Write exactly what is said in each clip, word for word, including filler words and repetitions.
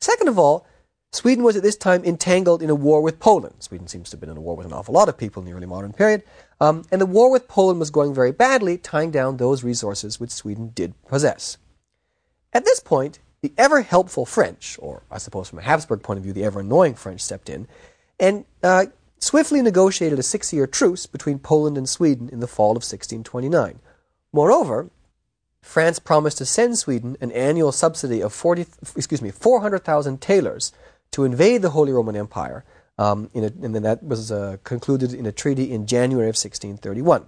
Second of all, Sweden was at this time entangled in a war with Poland. Sweden seems to have been in a war with an awful lot of people in the early modern period. Um, and the war with Poland was going very badly, tying down those resources which Sweden did possess. At this point, the ever-helpful French, or I suppose from a Habsburg point of view, the ever-annoying French, stepped in and uh, swiftly negotiated a six-year truce between Poland and Sweden in the fall of sixteen twenty-nine. Moreover, France promised to send Sweden an annual subsidy of forty, excuse me, four hundred thousand thalers to invade the Holy Roman Empire, um, in a, and then that was uh, concluded in a treaty in January of sixteen thirty-one.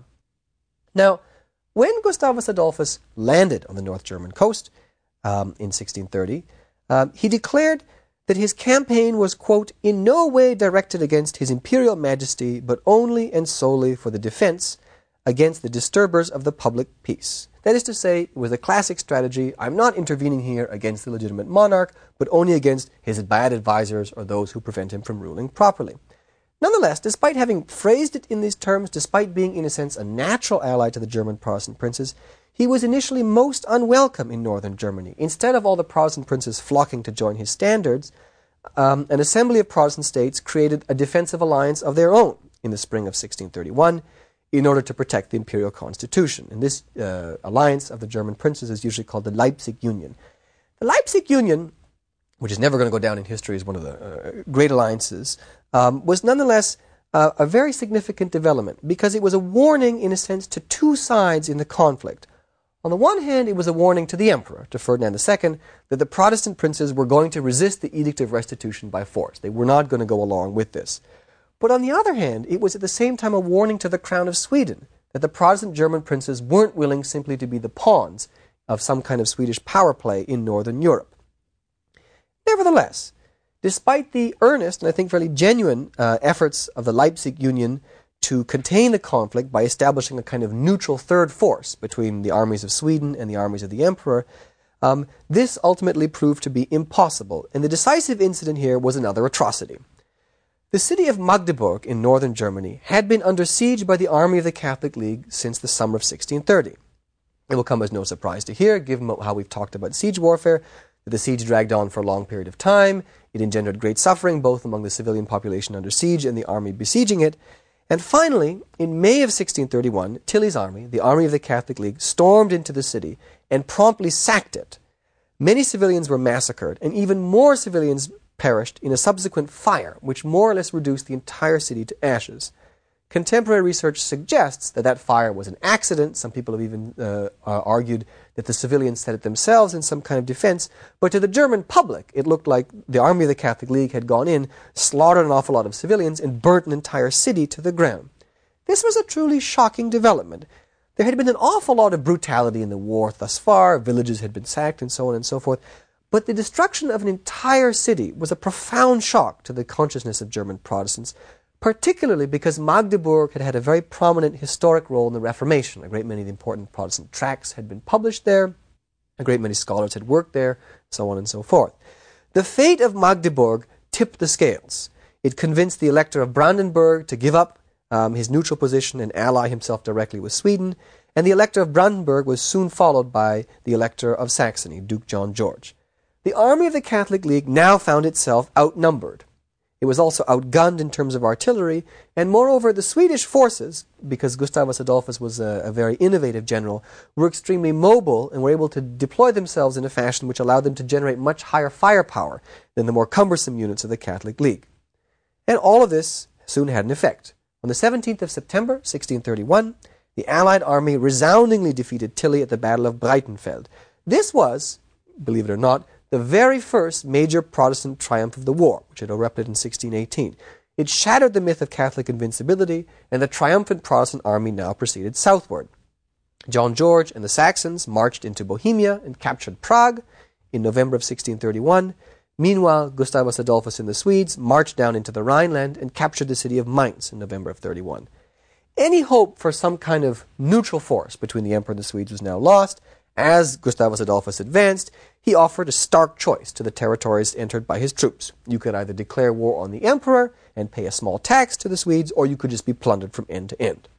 Now, when Gustavus Adolphus landed on the North German coast um, in sixteen thirty, uh, he declared that his campaign was, quote, in no way directed against His Imperial Majesty, but only and solely for the defense against the disturbers of the public peace. That is to say, it was a classic strategy. I'm not intervening here against the legitimate monarch, but only against his bad advisors or those who prevent him from ruling properly. Nonetheless, despite having phrased it in these terms, despite being in a sense a natural ally to the German Protestant princes, he was initially most unwelcome in northern Germany. Instead of all the Protestant princes flocking to join his standards, um, an assembly of Protestant states created a defensive alliance of their own in the spring of sixteen thirty-one in order to protect the imperial constitution. And this uh, alliance of the German princes is usually called the Leipzig Union. The Leipzig Union, which is never going to go down in history as one of the uh, great alliances, um, was nonetheless uh, a very significant development because it was a warning, in a sense, to two sides in the conflict. On the one hand, it was a warning to the emperor, to Ferdinand the Second, that the Protestant princes were going to resist the Edict of Restitution by force. They were not going to go along with this. But on the other hand, it was at the same time a warning to the crown of Sweden that the Protestant German princes weren't willing simply to be the pawns of some kind of Swedish power play in northern Europe. Nevertheless, despite the earnest and I think fairly genuine uh, efforts of the Leipzig Union to contain the conflict by establishing a kind of neutral third force between the armies of Sweden and the armies of the emperor, um, this ultimately proved to be impossible. And the decisive incident here was another atrocity. The city of Magdeburg in northern Germany had been under siege by the army of the Catholic League since the summer of sixteen thirty. It will come as no surprise to hear, given how we've talked about siege warfare, that the siege dragged on for a long period of time. It engendered great suffering, both among the civilian population under siege and the army besieging it. And finally, in May of sixteen thirty-one, Tilly's army, the army of the Catholic League, stormed into the city and promptly sacked it. Many civilians were massacred, and even more civilians perished in a subsequent fire, which more or less reduced the entire city to ashes. Contemporary research suggests that that fire was an accident. Some people have even uh, uh, argued that the civilians set it themselves in some kind of defense. But to the German public, it looked like the army of the Catholic League had gone in, slaughtered an awful lot of civilians, and burnt an entire city to the ground. This was a truly shocking development. There had been an awful lot of brutality in the war thus far. Villages had been sacked and so on and so forth. But the destruction of an entire city was a profound shock to the consciousness of German Protestants, particularly because Magdeburg had had a very prominent historic role in the Reformation. A great many of the important Protestant tracts had been published there. A great many scholars had worked there, so on and so forth. The fate of Magdeburg tipped the scales. It convinced the Elector of Brandenburg to give up um, his neutral position and ally himself directly with Sweden, and the Elector of Brandenburg was soon followed by the Elector of Saxony, Duke John George. The army of the Catholic League now found itself outnumbered. It was also outgunned in terms of artillery, and moreover, the Swedish forces, because Gustavus Adolphus was a, a very innovative general, were extremely mobile and were able to deploy themselves in a fashion which allowed them to generate much higher firepower than the more cumbersome units of the Catholic League. And all of this soon had an effect. On the seventeenth of September, sixteen thirty-one, the Allied army resoundingly defeated Tilly at the Battle of Breitenfeld. This was, believe it or not, the very first major Protestant triumph of the war, which had erupted in sixteen eighteen. It shattered the myth of Catholic invincibility, and the triumphant Protestant army now proceeded southward. John George and the Saxons marched into Bohemia and captured Prague in November of sixteen thirty-one. Meanwhile, Gustavus Adolphus and the Swedes marched down into the Rhineland and captured the city of Mainz in November of thirty-one. Any hope for some kind of neutral force between the Emperor and the Swedes was now lost. As Gustavus Adolphus advanced, he offered a stark choice to the territories entered by his troops. You could either declare war on the emperor and pay a small tax to the Swedes, or you could just be plundered from end to end.